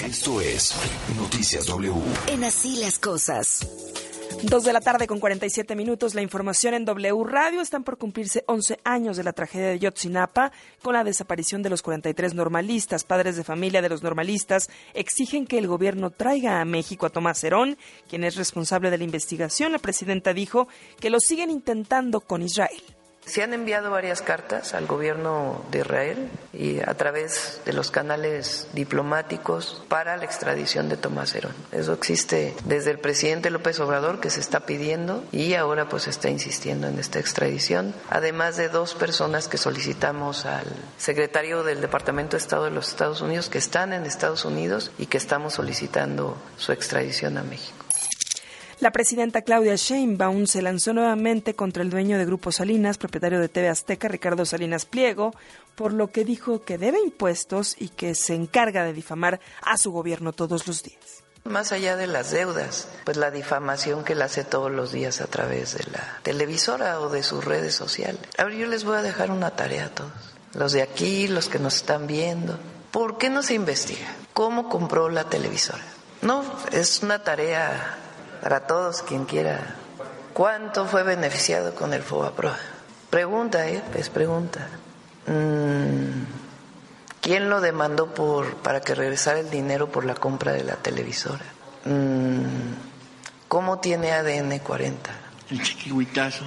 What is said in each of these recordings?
Esto es Noticias W. En Así las Cosas. 2:47 p.m. La información en W Radio. Están por cumplirse 11 años de la tragedia de Yotzinapa con la desaparición de los 43 normalistas. Padres de familia de los normalistas exigen que el gobierno traiga a México a Tomás Herón, quien es responsable de la investigación. La presidenta dijo que lo siguen intentando con Israel. Se han enviado varias cartas al gobierno de Israel y a través de los canales diplomáticos para la extradición de Tomás Herón. Eso existe desde el presidente López Obrador, que se está pidiendo, y ahora pues está insistiendo en esta extradición, además de 2 personas que solicitamos al secretario del Departamento de Estado de los Estados Unidos, que están en Estados Unidos y que estamos solicitando su extradición a México. La presidenta Claudia Sheinbaum se lanzó nuevamente contra el dueño de Grupo Salinas, propietario de TV Azteca, Ricardo Salinas Pliego, por lo que dijo que debe impuestos y que se encarga de difamar a su gobierno todos los días. Más allá de las deudas, pues la difamación que la hace todos los días a través de la televisora o de sus redes sociales. Ahora yo les voy a dejar una tarea a todos, los de aquí, los que nos están viendo. ¿Por qué no se investiga cómo compró la televisora? No, es una tarea para todos, quien quiera. ¿Cuánto fue beneficiado con el FOBAPROA? Pregunta, pues pregunta. ¿Quién lo demandó para que regresara el dinero por la compra de la televisora? ¿Cómo tiene ADN 40? El chiquihuitazo.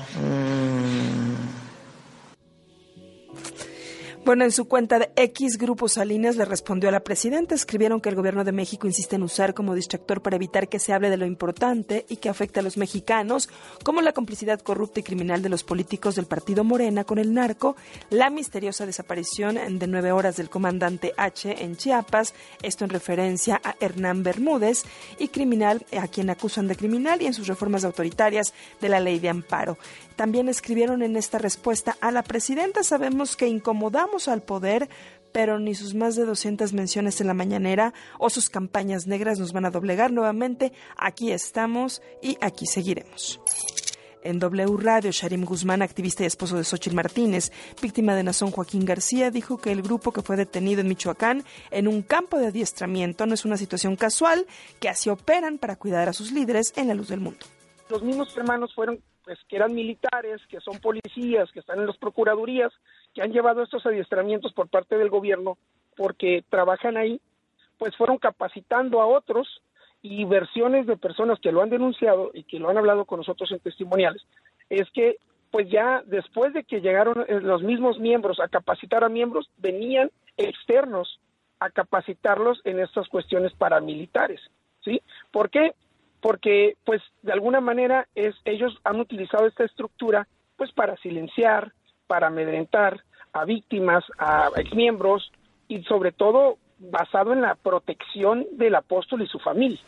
Bueno, en su cuenta de X, Grupo Salinas le respondió a la presidenta. Escribieron que el gobierno de México insiste en usar como distractor para evitar que se hable de lo importante y que afecta a los mexicanos, como la complicidad corrupta y criminal de los políticos del partido Morena con el narco, la misteriosa desaparición de 9 horas del comandante H en Chiapas, esto en referencia a Hernán Bermúdez, y criminal a quien acusan de criminal, y en sus reformas autoritarias de la ley de amparo. También escribieron en esta respuesta a la presidenta: sabemos que incomodamos al poder, pero ni sus más de 200 menciones en la mañanera o sus campañas negras nos van a doblegar nuevamente. Aquí estamos y aquí seguiremos. En W Radio, Sharim Guzmán, activista y esposo de Xóchitl Martínez, víctima de Nazón Joaquín García, dijo que el grupo que fue detenido en Michoacán en un campo de adiestramiento no es una situación casual, que así operan para cuidar a sus líderes en la luz del mundo. Los mismos hermanos fueron, que eran militares, que son policías, que están en las procuradurías, que han llevado estos adiestramientos por parte del gobierno porque trabajan ahí, pues fueron capacitando a otros, y versiones de personas que lo han denunciado y que lo han hablado con nosotros en testimoniales, es que pues ya después de que llegaron los mismos miembros a capacitar a miembros, venían externos a capacitarlos en estas cuestiones paramilitares, ¿sí? ¿Por qué? Porque pues de alguna manera ellos han utilizado esta estructura pues para silenciar, para amedrentar a víctimas, a exmiembros, y sobre todo basado en la protección del apóstol y su familia.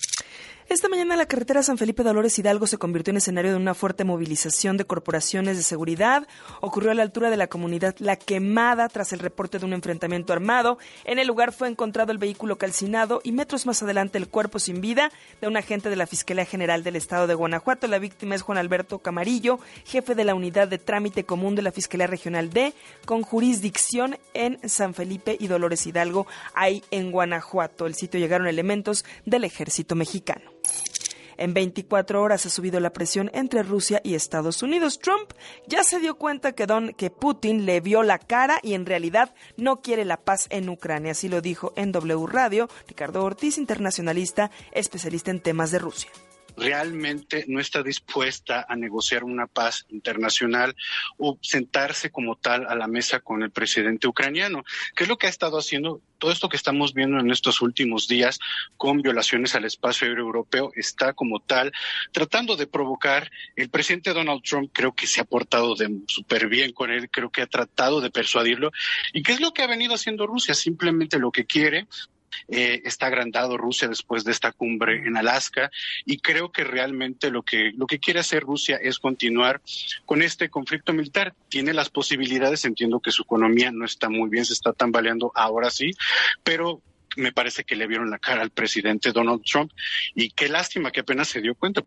Esta mañana la carretera San Felipe Dolores Hidalgo se convirtió en escenario de una fuerte movilización de corporaciones de seguridad. Ocurrió a la altura de la comunidad La Quemada tras el reporte de un enfrentamiento armado. En el lugar fue encontrado el vehículo calcinado y metros más adelante el cuerpo sin vida de un agente de la Fiscalía General del Estado de Guanajuato. La víctima es Juan Alberto Camarillo, jefe de la Unidad de Trámite Común de la Fiscalía Regional D, con jurisdicción en San Felipe y Dolores Hidalgo, ahí en Guanajuato. El sitio llegaron elementos del Ejército Mexicano. En 24 horas ha subido la presión entre Rusia y Estados Unidos. Trump ya se dio cuenta que Putin le vio la cara y en realidad no quiere la paz en Ucrania. Así lo dijo en W Radio Ricardo Ortiz, internacionalista, especialista en temas de Rusia. Realmente no está dispuesta a negociar una paz internacional o sentarse como tal a la mesa con el presidente ucraniano. ¿Qué es lo que ha estado haciendo? Todo esto que estamos viendo en estos últimos días con violaciones al espacio aéreo europeo está como tal tratando de provocar. El presidente Donald Trump creo que se ha portado súper bien con él, creo que ha tratado de persuadirlo. ¿Y qué es lo que ha venido haciendo Rusia? Simplemente lo que quiere. Está agrandado Rusia después de esta cumbre en Alaska, y creo que realmente lo que quiere hacer Rusia es continuar con este conflicto militar. Tiene las posibilidades, entiendo que su economía no está muy bien, se está tambaleando ahora sí, pero me parece que le vieron la cara al presidente Donald Trump, y qué lástima que apenas se dio cuenta.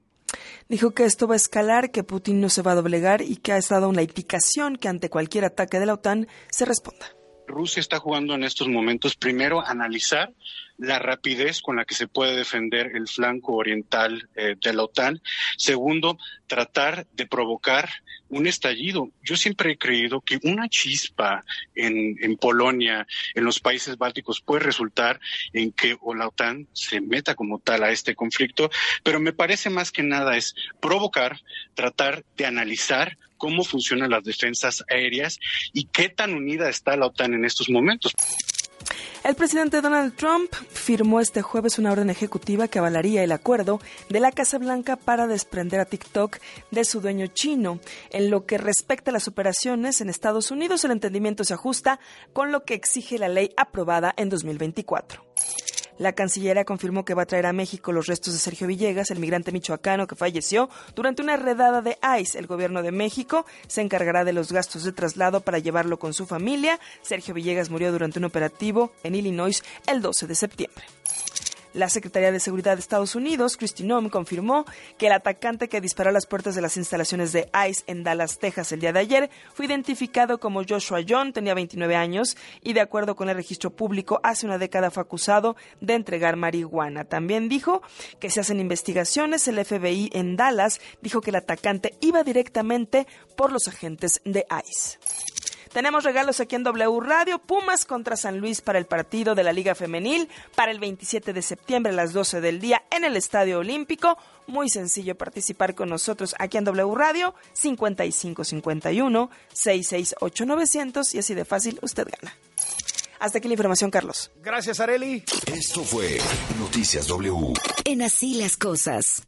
Dijo que esto va a escalar, que Putin no se va a doblegar y que ha estado una indicación que ante cualquier ataque de la OTAN se responda. Rusia está jugando en estos momentos primero analizar la rapidez con la que se puede defender el flanco oriental de la OTAN. Segundo, tratar de provocar un estallido. Yo siempre he creído que una chispa en Polonia, en los países bálticos, puede resultar en que o la OTAN se meta como tal a este conflicto, pero me parece más que nada es provocar, tratar de analizar cómo funcionan las defensas aéreas y qué tan unida está la OTAN en estos momentos. El presidente Donald Trump firmó este jueves una orden ejecutiva que avalaría el acuerdo de la Casa Blanca para desprender a TikTok de su dueño chino. En lo que respecta a las operaciones en Estados Unidos, el entendimiento se ajusta con lo que exige la ley aprobada en 2024. La Cancillería confirmó que va a traer a México los restos de Sergio Villegas, el migrante michoacano que falleció durante una redada de ICE. El gobierno de México se encargará de los gastos de traslado para llevarlo con su familia. Sergio Villegas murió durante un operativo en Illinois el 12 de septiembre. La Secretaría de Seguridad de Estados Unidos, Kristi Noem, confirmó que el atacante que disparó a las puertas de las instalaciones de ICE en Dallas, Texas, el día de ayer, fue identificado como Joshua John, tenía 29 años y, de acuerdo con el registro público, hace una década fue acusado de entregar marihuana. También dijo que se hacen investigaciones. El FBI en Dallas dijo que el atacante iba directamente por los agentes de ICE. Tenemos regalos aquí en W Radio. Pumas contra San Luis para el partido de la Liga Femenil para el 27 de septiembre a las 12 del día en el Estadio Olímpico. Muy sencillo participar con nosotros aquí en W Radio, 5551-668-900 y así de fácil usted gana. Hasta aquí la información, Carlos. Gracias, Arely. Esto fue Noticias W. En Así las Cosas.